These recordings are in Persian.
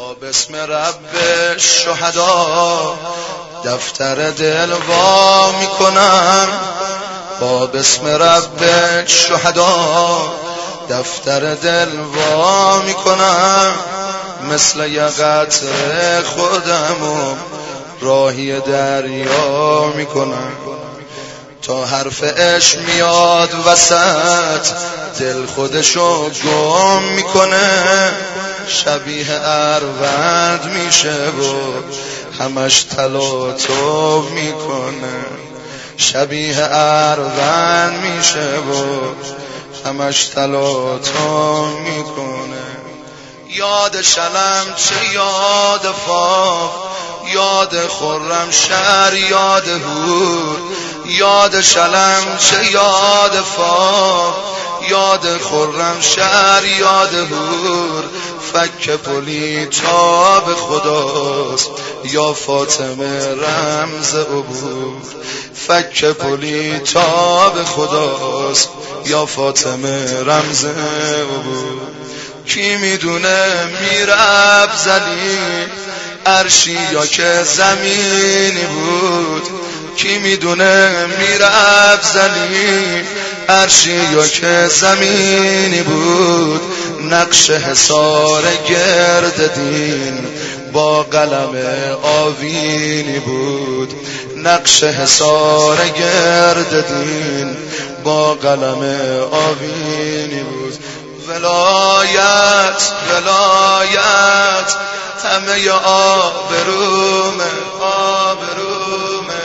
با بسم رب شهدا دفتر دل وا میکنم، با بسم رب شهدا دفتر دل وا میکنم، مثل یه قطره خودمو راهی دریا میکنم. تا حرف عشق میاد وسط دل خودشو گم میکنه، شبیه اروند میشه و همش تلاطم میکنه، شبیه اروند میشه و همش تلاطم میکنه. یاد شلم چه یاد فاق، یاد خرم شهر یاد هور، یاد شلم چه یاد فاق، یاد خرم شهر یاد هور، فک پلی تا به خداست یا فاطمه رمز عبور، فک پلی تا به خداست یا فاطمه رمز عبور. کی میدونه میرب زلی عرشی یا که زمینی بود، کی میدونه میرب زلی عرشی یا که زمینی بود. نقش حصار گرد دین با قلم آوینی بود، نقش حصار گرد دین با قلم آوینی بود. ولایت ولایت همه آبرومه آبرومه،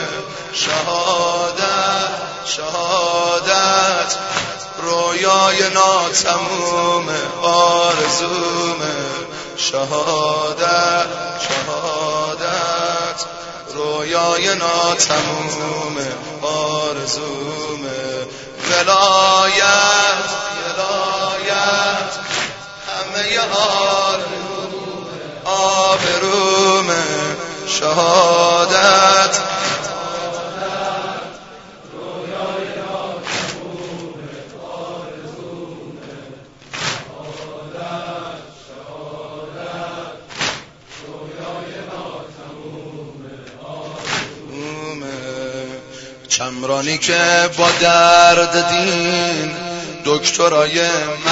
شهادت شهادت رویای ناتمومه آرزومه، شهادت شهادت رویای ناتمومه آرزومه. ولایت ولایت همه آبرومه، شهادت رویای ناتمومه آرزومه، شهادت شهادت رویای ناتمومه آرزومه. چمرانی که با درد دین دکترای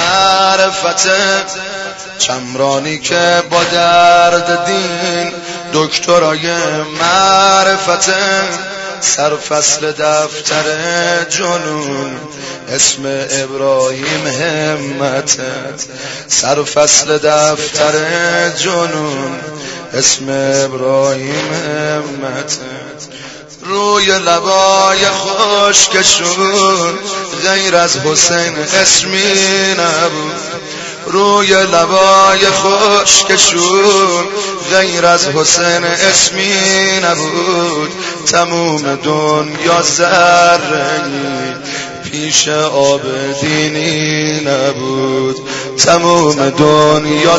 معرفته، چمرانی که با درد دین دکترای معرفته، سرفصل دفتر جنون اسم ابراهیم همته، سرفصل دفتر جنون اسم ابراهیم همته. روی لبای خشکشون غیر از حسین اسمی نبود، روی لبای خشکشون غیر از حسین اسمی نبود. تموم دنیا ذره‌ای پیش عابدینی نبود، تموم دنیا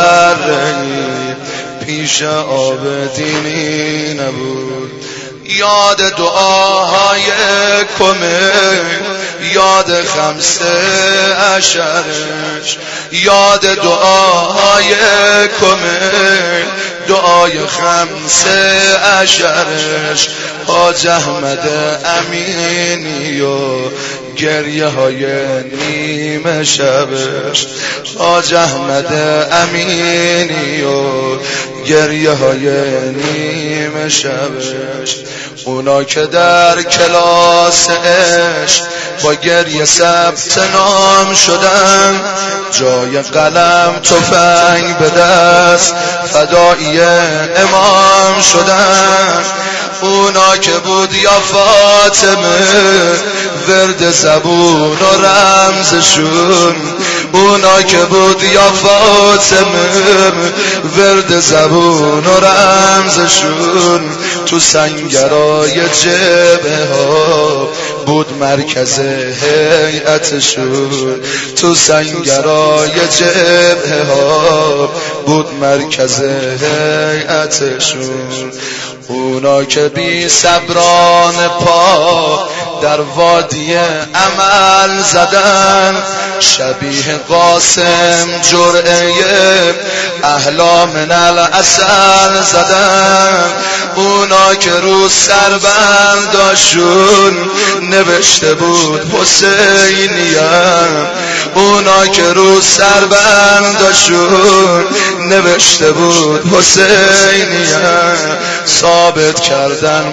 ذره‌ای پیش عابدینی نبود. یاد دعاهای کمه، یاد خمسه عشرش، یاد دعاهای کمه، دعای خمسه عشرش، حاج احمد امینی و گریه های نیمه شبش، حاج احمد امینی و گریه های نیمه شبش. اونا که در کلاس عشق با گریه ثبت نام شدن، جای قلم تفنگ به دست فدایی امام شدن. اونا که بود یا فاطمه ورد زبون و رمزشون، اونا که بود یا فاطمه ورد زبون و رمزشون، تو سنگرای جبهه ها بود مرکز هیئتشون، تو سنگرای جبهه ها بود مرکز هیئتشون. اونا که بی صبران پا در وادی عمل زدن، شبیه قاسم جرعه احلا من العسل زدن، اونا که رو سربنداشون نوشته بود حسینیم، اونا که رو سربنداشون نوشته بود حسینیم، ثابت کردن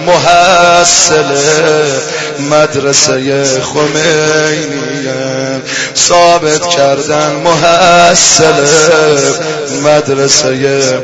محصل مدرسه خمینیم، ثابت کردن محصل مدرسه.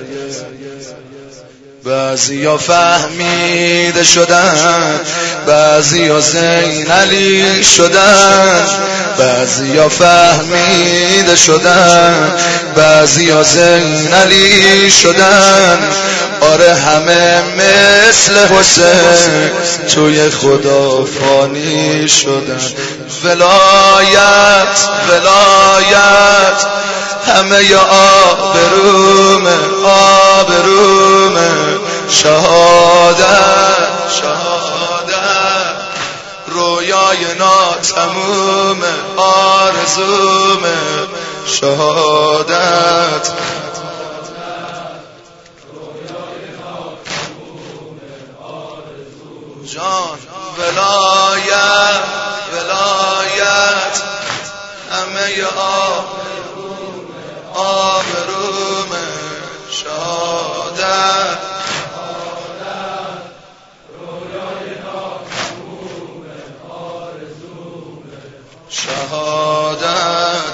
بعضیا فهمیده شدن، بعضیا زین علی شدن، بعضیا فهمیده شدن، بعضیا زین علی شدن. آره همه مثل حسین توی خدا فانی شدن. ولایت ولایت همه آبرومه آبرومه، شهادت شهادت رویای ناتمومه آرزومه، شهادت جان. ولایت ولایت همه آبرومه، شهادت شهادت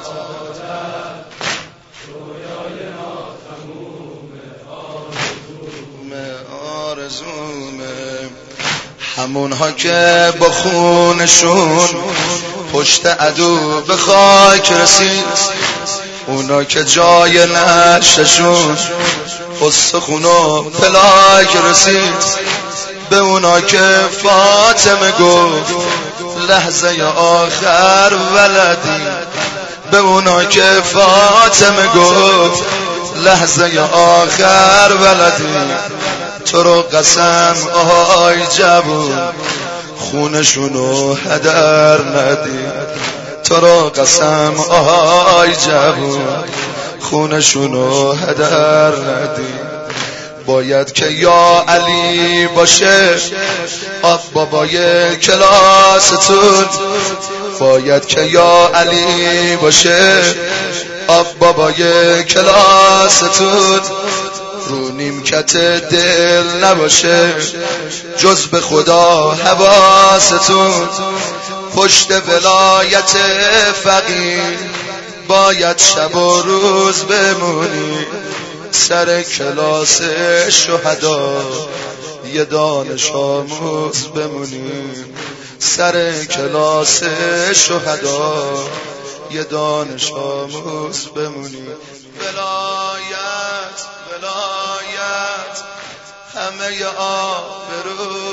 آرزومه. همونها که با خونشون پشت عدو به خاک رسید، اونا که جای نششون استخون و پلاک رسید، به اونا که فاطمه گفت لحظه آخر ولدی، به اونا که فاطمه گفت لحظه آخر ولدی، تو رو قسم آهای جوون خونشونو هدر ندی، تو رو قسم آهای جوون خونشونو هدر ندی. باید که یا علی باشه آب بابای کلاستون، باید که یا علی باشه آب بابای کلاستون، رو نیمکت دل نباشه جز به خدا حواستون. پشت ولایت فقیر باید شب و روز بمونی، سر کلاس شهدا یه دانش آموز بمونی، سر کلاس شهدا یه دانش آموز بمونی. ولایت ولایت همه آبرو